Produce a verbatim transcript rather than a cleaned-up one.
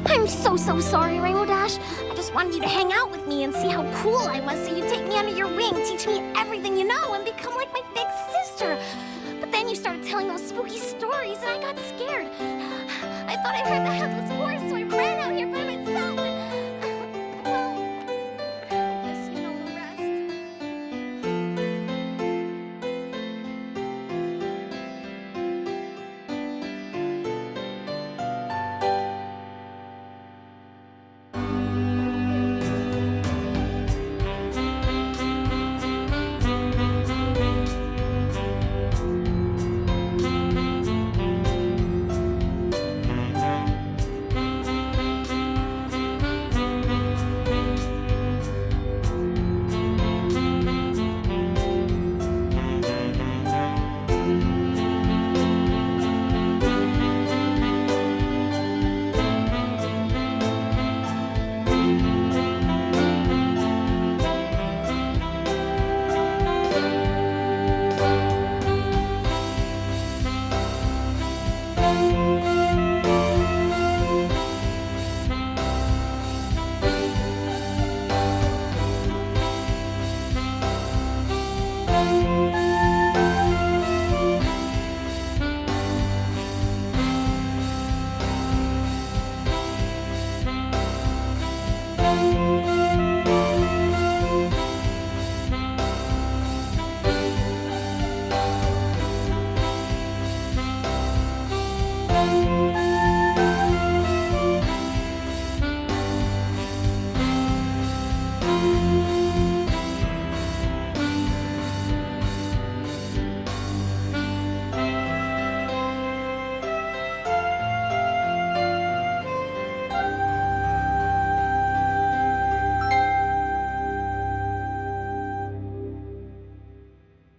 I'm so, so sorry, Rainbow Dash. I just wanted you to hang out with me and see how cool I was, so you'd take me under your wing, teach me everything you know, and become like my big sister. But then you started telling those spooky stories, and I got scared. I thought I heard the Headless Horse, so I